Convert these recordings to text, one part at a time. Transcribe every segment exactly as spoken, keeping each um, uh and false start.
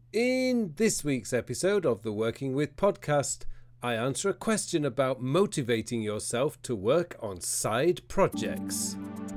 In this week's episode of the Working With podcast, I answer a question about motivating yourself to work on side projects.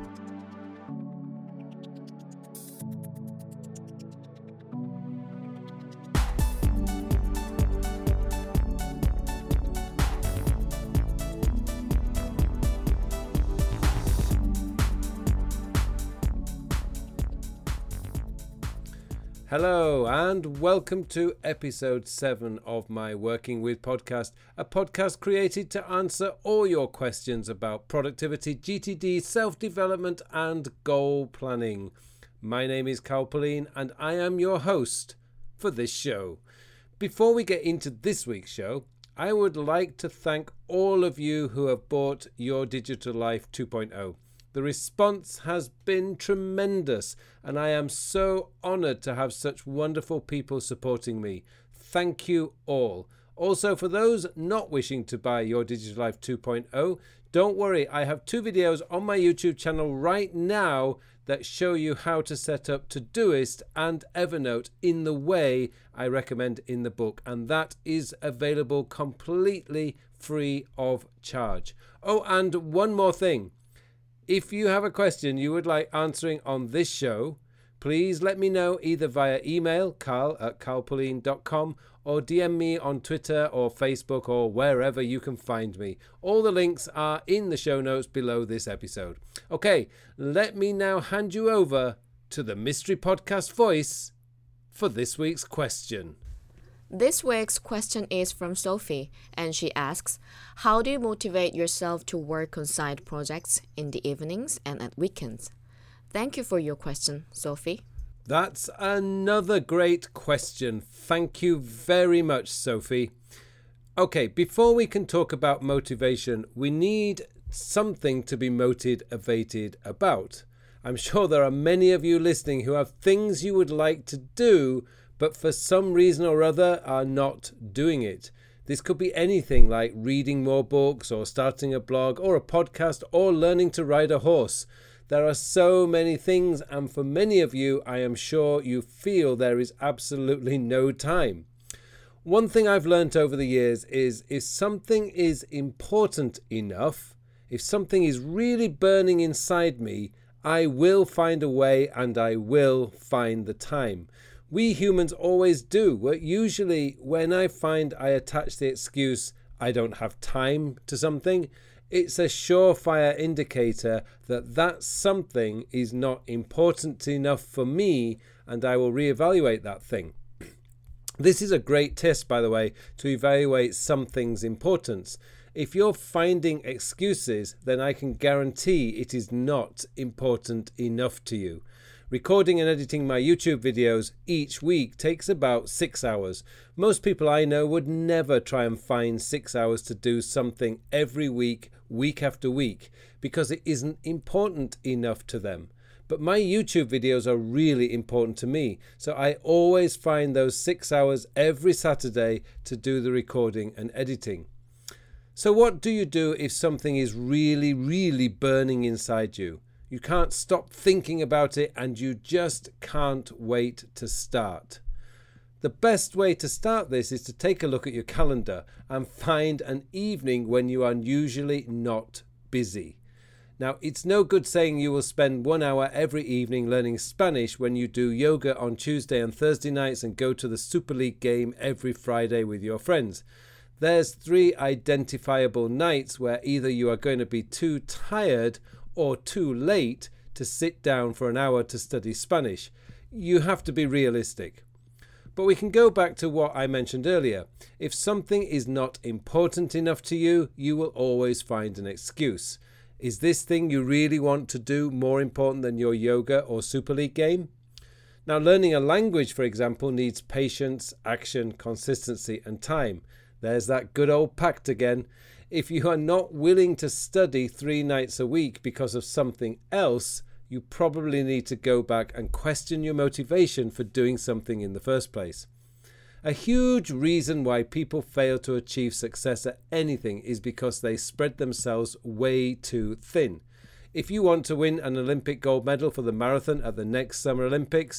Hello and welcome to episode seven of my Working With podcast, a podcast created to answer all your questions about productivity, G T D, self-development and goal planning. My name is Carl Pauline and I am your host for this show. Before we get into this week's show, I would like to thank all of you who have bought Your Digital Life two point oh. The response has been tremendous, and I am so honoured to have such wonderful people supporting me. Thank you all. Also, for those not wishing to buy Your Digital Life two point oh, don't worry, I have two videos on my YouTube channel right now that show you how to set up Todoist and Evernote in the way I recommend in the book, and that is available completely free of charge. Oh, and one more thing. If you have a question you would like answering on this show, please let me know either via email, carl at carlpauline dot com, or D M me on Twitter or Facebook or wherever you can find me. All the links are in the show notes below this episode. Okay, let me now hand you over to the Mystery Podcast voice for this week's question. This week's question is from Sophie, and she asks, how do you motivate yourself to work on side projects in the evenings and at weekends? Thank you for your question, Sophie. That's another great question. Thank you very much, Sophie. Okay, before we can talk about motivation, we need something to be motivated about. I'm sure there are many of you listening who have things you would like to do, but for some reason or other are not doing it. This could be anything like reading more books or starting a blog or a podcast or learning to ride a horse. There are so many things, and for many of you, I am sure you feel there is absolutely no time. One thing I've learned over the years is if something is important enough, if something is really burning inside me, I will find a way and I will find the time. We humans always do, but usually when I find I attach the excuse, I don't have time to something, it's a surefire indicator that that something is not important enough for me and I will reevaluate that thing. This is a great test, by the way, to evaluate something's importance. If you're finding excuses, then I can guarantee it is not important enough to you. Recording and editing my YouTube videos each week takes about six hours. Most people I know would never try and find six hours to do something every week, week after week, because it isn't important enough to them. But my YouTube videos are really important to me, so I always find those six hours every Saturday to do the recording and editing. So what do you do if something is really, really burning inside you? You can't stop thinking about it and you just can't wait to start. The best way to start this is to take a look at your calendar and find an evening when you are usually not busy. Now, it's no good saying you will spend one hour every evening learning Spanish when you do yoga on Tuesday and Thursday nights and go to the Super League game every Friday with your friends. There's three identifiable nights where either you are going to be too tired or too late to sit down for an hour to study Spanish. You have to be realistic. But we can go back to what I mentioned earlier. If something is not important enough to you, you will always find an excuse. Is this thing you really want to do more important than your yoga or Super League game? Now, learning a language, for example, needs patience, action, consistency, and time. There's that good old pact again. If you are not willing to study three nights a week because of something else, you probably need to go back and question your motivation for doing something in the first place. A huge reason why people fail to achieve success at anything is because they spread themselves way too thin. If you want to win an Olympic gold medal for the marathon at the next Summer Olympics,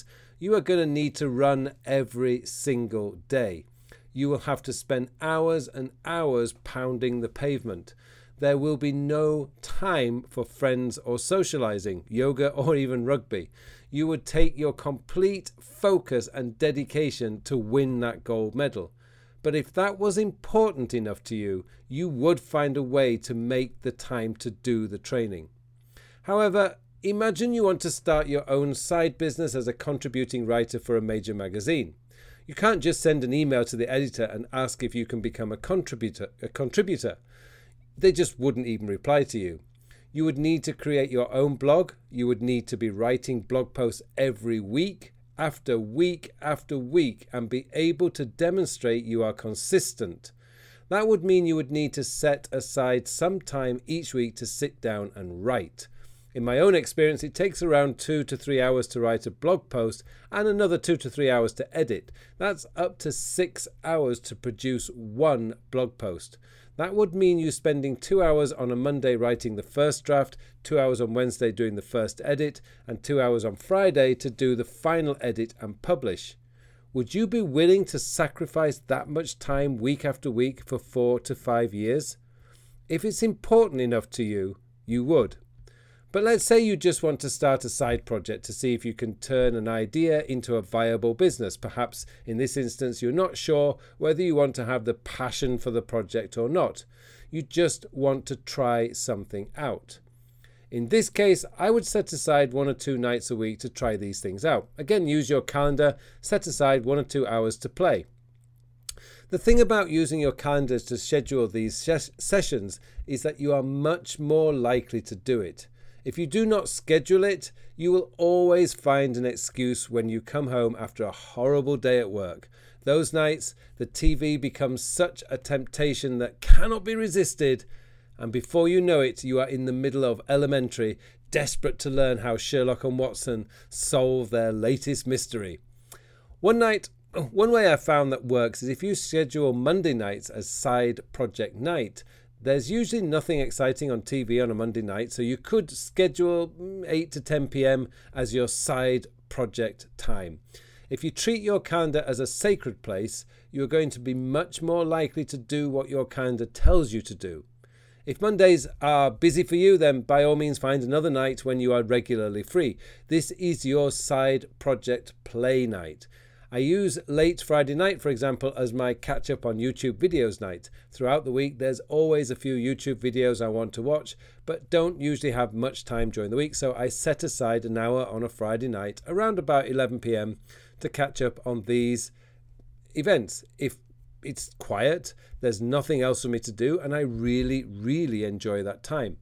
you are going to need to run every single day. You will have to spend hours and hours pounding the pavement. There will be no time for friends or socializing, yoga or even rugby. You would take your complete focus and dedication to win that gold medal. But if that was important enough to you, you would find a way to make the time to do the training. However, imagine you want to start your own side business as a contributing writer for a major magazine. You can't just send an email to the editor and ask if you can become a contributor. A contributor. They just wouldn't even reply to you. You would need to create your own blog. You would need to be writing blog posts every week, after week after week, and be able to demonstrate you are consistent. That would mean you would need to set aside some time each week to sit down and write. In my own experience, it takes around two to three hours to write a blog post and another two to three hours to edit. That's up to six hours to produce one blog post. That would mean you spending two hours on a Monday writing the first draft, two hours on Wednesday doing the first edit, and two hours on Friday to do the final edit and publish. Would you be willing to sacrifice that much time week after week for four to five years? If it's important enough to you, you would. But let's say you just want to start a side project to see if you can turn an idea into a viable business. Perhaps in this instance, you're not sure whether you want to have the passion for the project or not. You just want to try something out. In this case, I would set aside one or two nights a week to try these things out. Again, use your calendar, set aside one or two hours to play. The thing about using your calendar to schedule these ses- sessions is that you are much more likely to do it. If you do not schedule it, you will always find an excuse when you come home after a horrible day at work. Those nights, the T V becomes such a temptation that cannot be resisted, and before you know it, you are in the middle of Elementary, desperate to learn how Sherlock and Watson solve their latest mystery. One night, one way I found that works is if you schedule Monday nights as side project night. There's usually nothing exciting on T V on a Monday night, so you could schedule eight to ten p.m. as your side project time. If you treat your calendar as a sacred place, you're going to be much more likely to do what your calendar tells you to do. If Mondays are busy for you, then by all means find another night when you are regularly free. This is your side project play night. I use late Friday night, for example, as my catch-up on YouTube videos night. Throughout the week, there's always a few YouTube videos I want to watch, but don't usually have much time during the week, so I set aside an hour on a Friday night around about eleven p.m. to catch up on these events. If it's quiet, there's nothing else for me to do, and I really, really enjoy that time.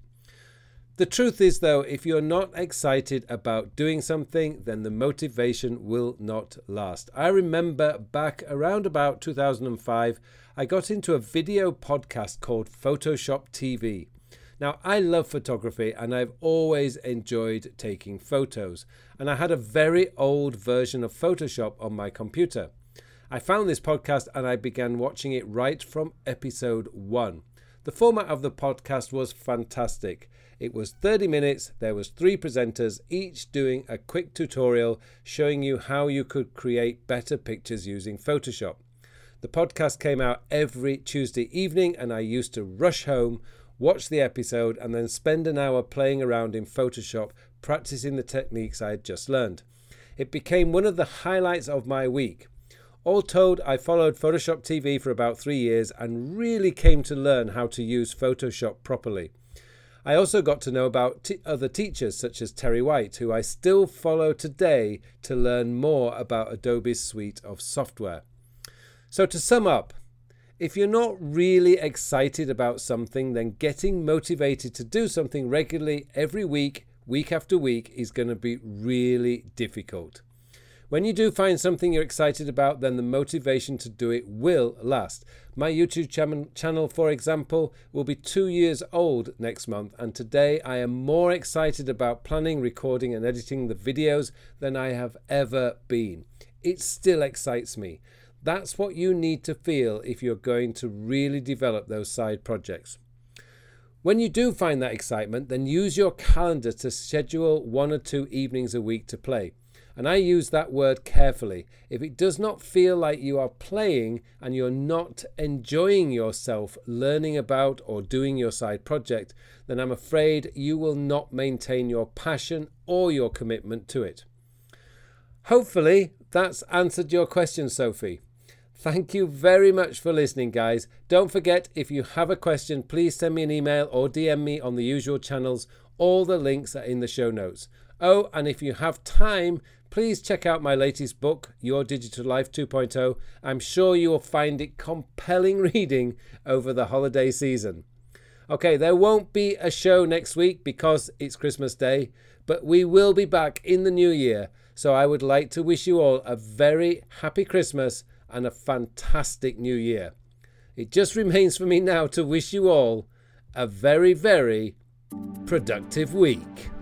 The truth is, though, if you're not excited about doing something, then the motivation will not last. I remember back around about two thousand five, I got into a video podcast called Photoshop T V. Now, I love photography and I've always enjoyed taking photos, and I had a very old version of Photoshop on my computer. I found this podcast and I began watching it right from episode one. The format of the podcast was fantastic. It was thirty minutes, there was three presenters, each doing a quick tutorial showing you how you could create better pictures using Photoshop. The podcast came out every Tuesday evening and I used to rush home, watch the episode and then spend an hour playing around in Photoshop, practicing the techniques I had just learned. It became one of the highlights of my week. All told, I followed Photoshop T V for about three years and really came to learn how to use Photoshop properly. I also got to know about t- other teachers such as Terry White, who I still follow today to learn more about Adobe's suite of software. So to sum up, if you're not really excited about something, then getting motivated to do something regularly every week, week after week, is going to be really difficult. When you do find something you're excited about, then the motivation to do it will last. My YouTube ch- channel, for example, will be two years old next month, and today I am more excited about planning, recording and editing the videos than I have ever been. It still excites me. That's what you need to feel if you're going to really develop those side projects. When you do find that excitement, then use your calendar to schedule one or two evenings a week to play. And I use that word carefully. If it does not feel like you are playing and you're not enjoying yourself learning about or doing your side project, then I'm afraid you will not maintain your passion or your commitment to it. Hopefully that's answered your question, Sophie. Thank you very much for listening, guys. Don't forget, if you have a question, please send me an email or D M me on the usual channels. All the links are in the show notes. Oh, and if you have time, please check out my latest book, Your Digital Life two point oh. I'm sure you will find it compelling reading over the holiday season. Okay, there won't be a show next week because it's Christmas Day, but we will be back in the new year. So I would like to wish you all a very happy Christmas and a fantastic new year. It just remains for me now to wish you all a very, very productive week.